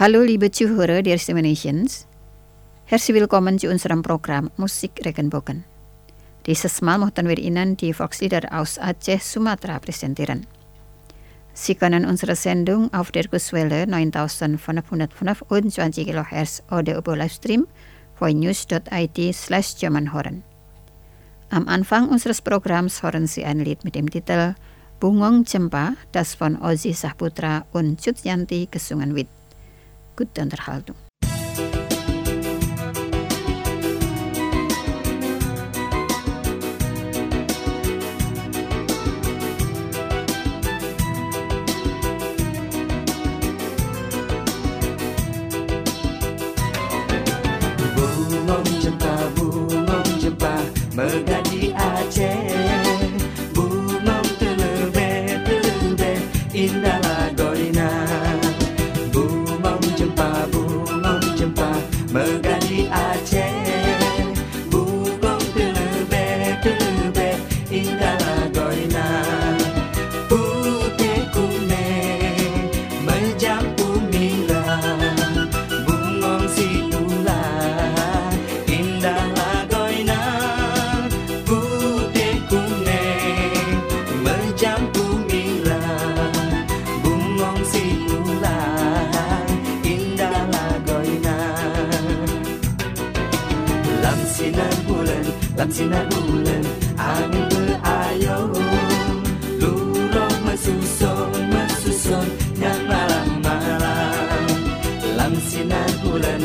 Hallo liebe Zuhörer der Stimme Nations. Herzlich willkommen zu unserem Programm Musik Regenbogen. Dieses Mal möchten wir Ihnen die Volkslieder aus Aceh, Sumatra präsentieren. Sie können unsere Sendung auf der Kurswelle 9525 kHz oder über Livestream voinews.it/German hören. Am Anfang unseres Programms hören Sie ein Lied mit dem Titel Bungong Cempa, das von Ozzy Saputra und Cut Yanti gesungen wird. Gute Unterhaltung. Bungong Cempa, megah di Aceh. Bungong telebe, indah lagoina. Bungong Cempa, megah di Aceh. Bungong telebe, indah lagoina. Putih kuning, mencampur merah. Bungong situla, indah lagoina. Putih kuning, mencampur merah. Bungong situla, indah lagoina. Lam sinar bulan, angin berayun. Luruh mesusun, yang malam-malam. Lam sinar bulan,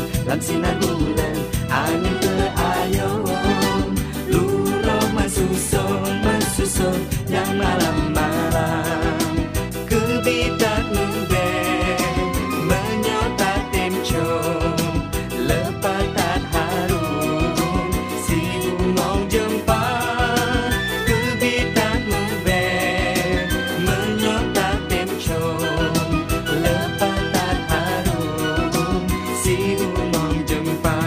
angin berayun. Luruh mesusun, yang malam-malam. Kebitak nube, menyotak temcong. Lepatan harum, si bungong jempa. Kebitak nube, menyotak temcong. Lepatan harum, si bungong jempa.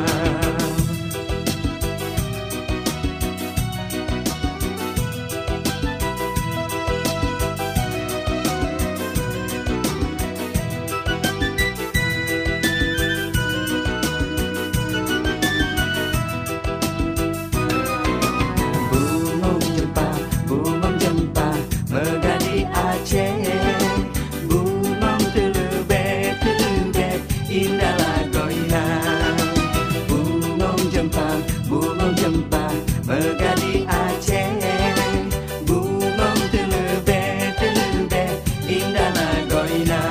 Bungong Cempa, megah di Aceh. Bungong telebe, indah lagoina. Bungong Cempa, megah di Aceh. Bungong telebe, indah lagoina.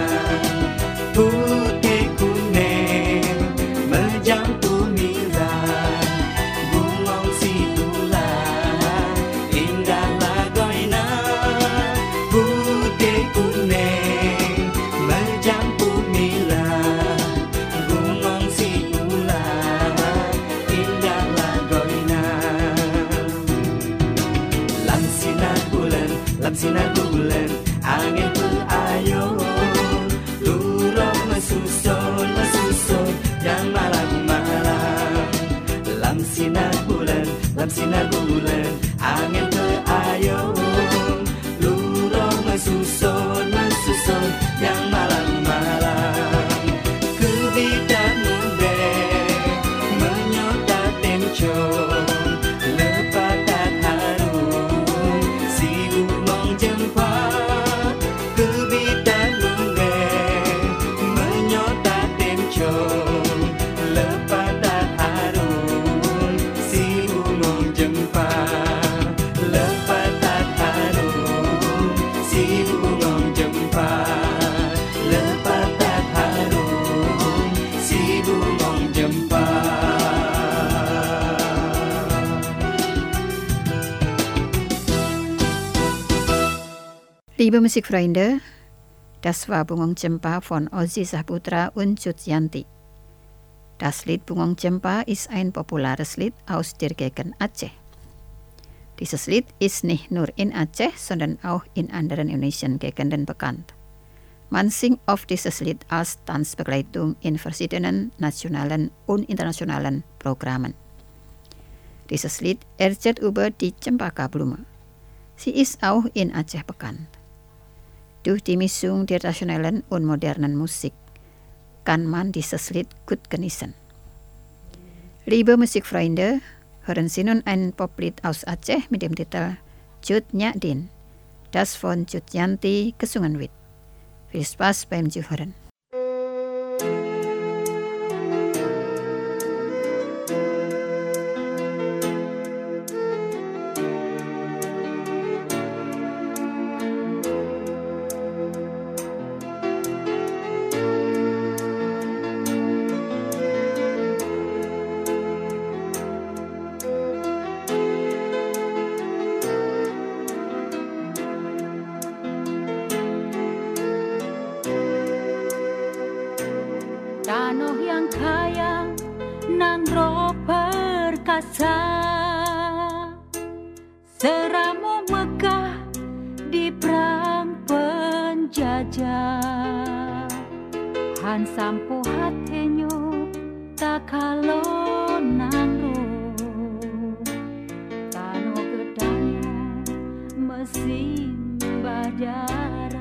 Putih kuning, mencampur merah. Bungong situla, indah lagoina. Putih kuning, mencampur merah. Bungong situla, indah lagoina. Lam sinar bulan, angin berayun. Luruh mesusun, yang malam-malam. Lam sinar bulan, angin berayun. Luruh mesusun, yang malam-malam. Kebidak nube, menyotak temcong. Lepatan harum, si bungong jempa. Kebidak nube, menyotak temcong. Lepatan harum, si bungong jempa. Lepatan harum, si bungong jempa. Lepatan harum, si bungong jempa. Liebe Musikfreunde, das war Bungong Cempa von Ozzy Saputra und Cut Yanti. Das Lied Bungong Cempa ist ein populares Lied aus der Gegend Aceh. Dieses Lied ist nicht nur in Aceh, sondern auch in anderen indonesian Gegenden bekannt. Man singt oft dieses Lied als Tanzbegleitung in verschiedenen nationalen und internationalen Programmen. Dieses Lied erzählt über die Cempaka-Blume. Sie ist auch in Aceh bekannt. Durch die Mischung der traditionellen und modernen Musik kann man dieses Lied gut genießen. Liebe Musikfreunde, hören Sie nun ein Poplied aus Aceh mit dem Titel Cut Nyak Din, das von Cut Yanti gesungen wird. Viel Spaß beim Zuhören. Tanah yang kaya nan roh perkasa, seramu megah di perang penjajah. Han sampo hatenyo tak kalau nang roh, tanah gedanya mesin badara.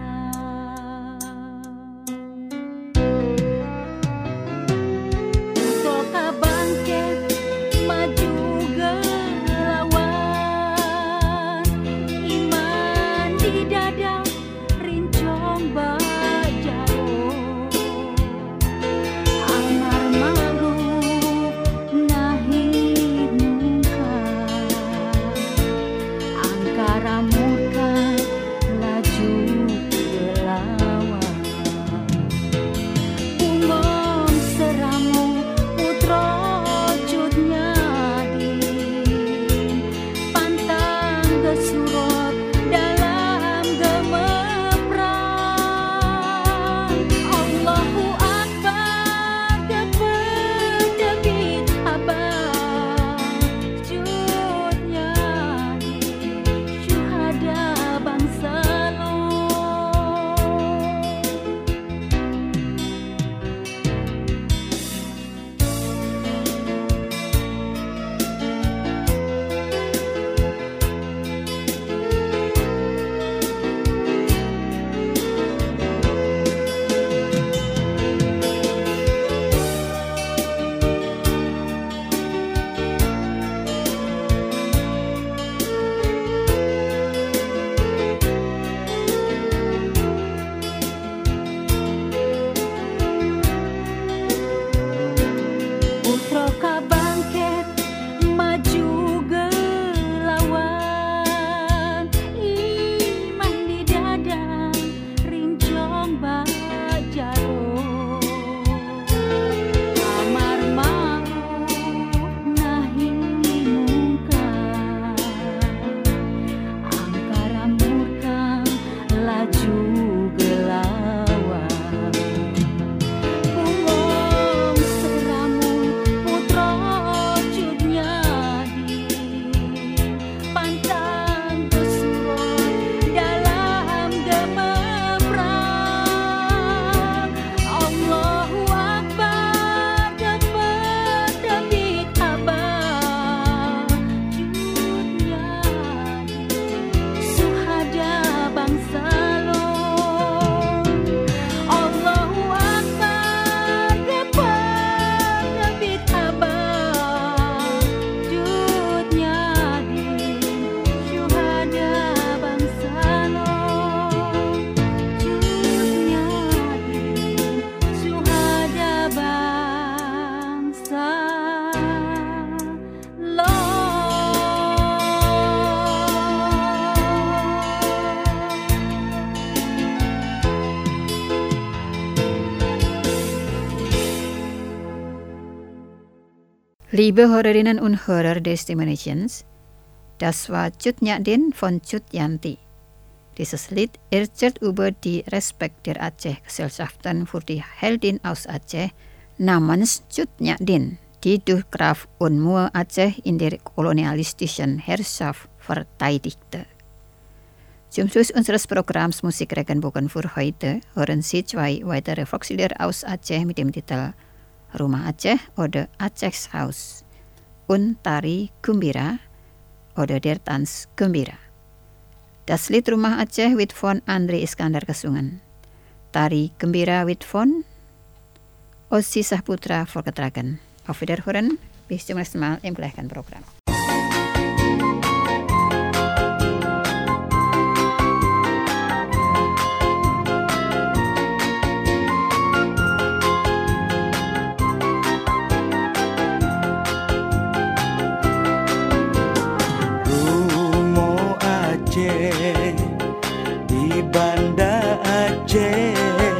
Liebe Hörerinnen und Hörer des Destinations, das war Cut Nyak Din von Cut Yanti. Dieses Lied erzählt über die Respekt der Aceh-Gesellschaften für die Heldin aus Aceh namens Cut Nyak Din, die durch Graf Unmue Aceh in der kolonialistischen Herrschaft verteidigte. Zum Schluss unseres Programms Musik Regenbogen für heute hören Sie zwei weitere Volkslieder aus Aceh mit dem Titel Rumah Aceh oder Aceh's Haus und Tari Gembira oder der Tanz Gembira. Das Lied Rumah Aceh wird von Andri Iskandar gesungen. Tari Gembira wird von Ozzy Saputra voorgedragen. Auf Wiederhören, bis zum nächsten Mal im gleichen Programm. Di Banda Aceh,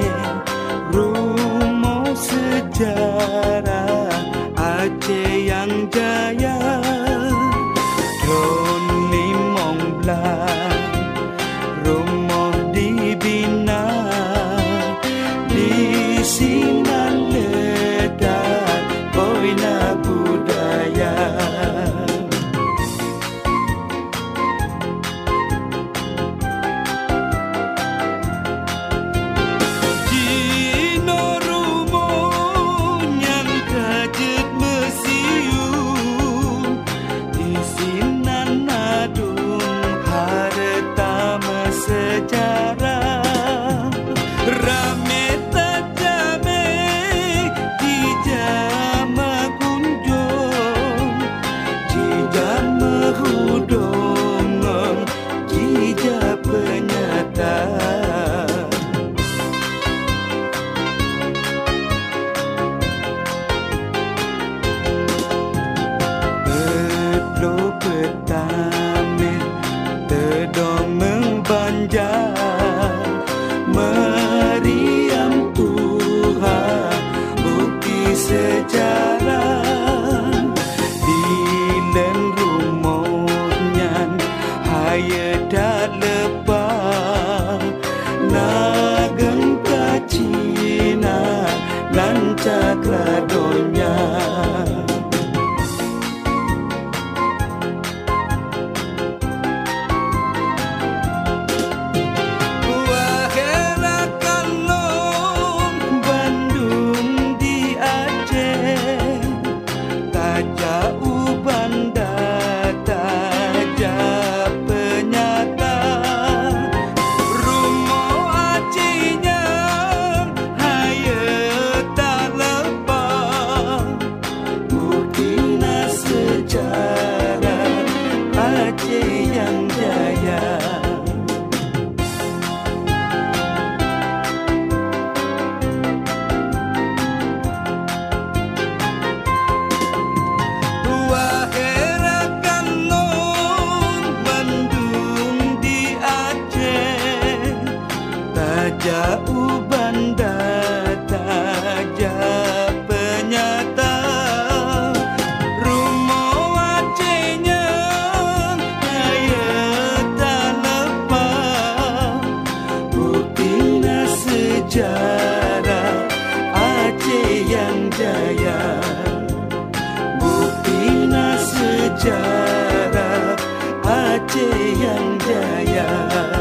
rumah sejarah Aceh yang jaya. Tahun 15 rumah dibina, di sini letak koina budaya. Meriam Tuhan bukti sejarah di dan rumahnya haya tak lepas nagen kacina dan cakladonya. Jauh Banda Tajah penyata rumah Acehnya haya tak lepas buktinya sejarah Aceh yang jaya. Buktinya sejarah Aceh yang jaya.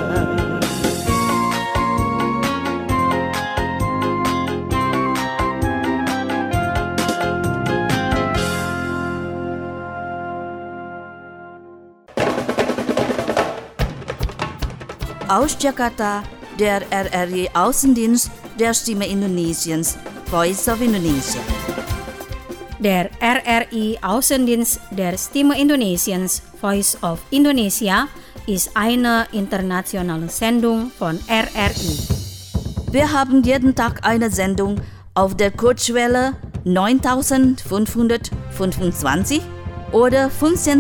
Aus Jakarta, der RRI Außendienst der Stimme Indonesiens, Voice of Indonesia. Der RRI Außendienst der Stimme Indonesiens, Voice of Indonesia, ist eine internationale Sendung von RRI. Wir haben jeden Tag eine Sendung auf der Kurzwelle 9525 oder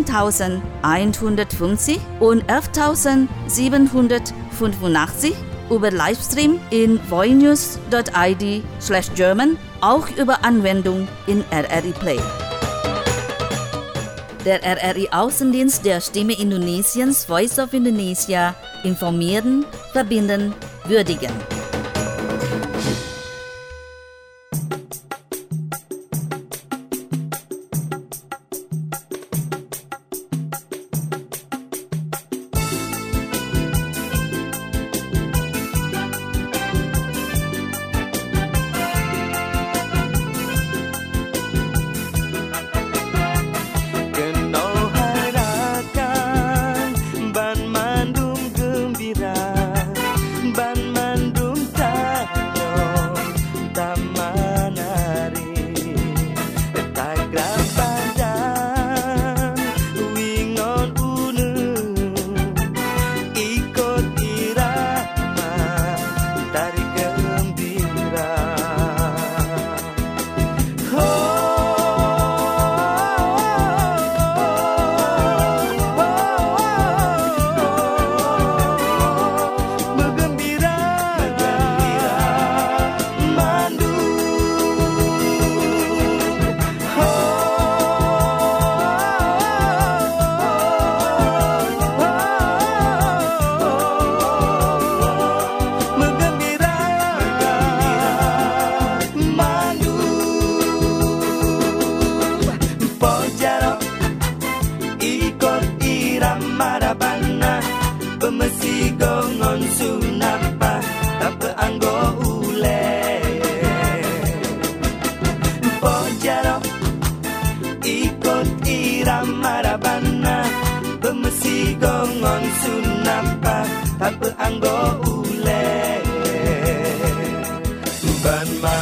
15.150 und 11.785 über Livestream in voinews.id/German, auch über Anwendung in RRI Play. Der RRI Außendienst der Stimme Indonesiens, Voice of Indonesia, informieren, verbinden, würdigen. Ban Mandum Tanjung Tamana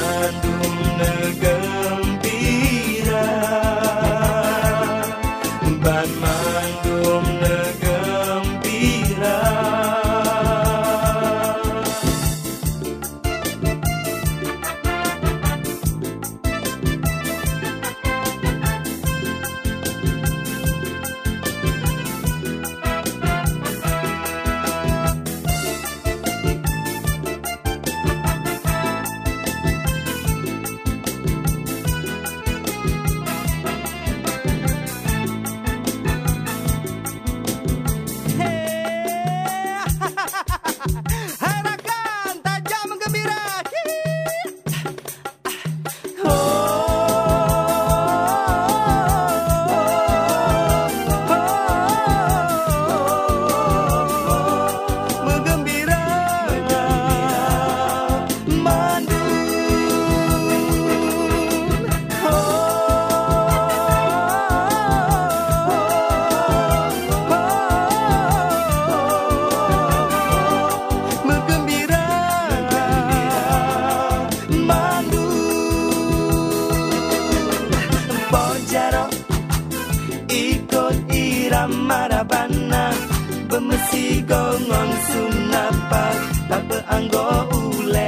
mandum negembira, ban mandum negembira. Marabana, bemesi gongon sunapa, tak beranggo ule.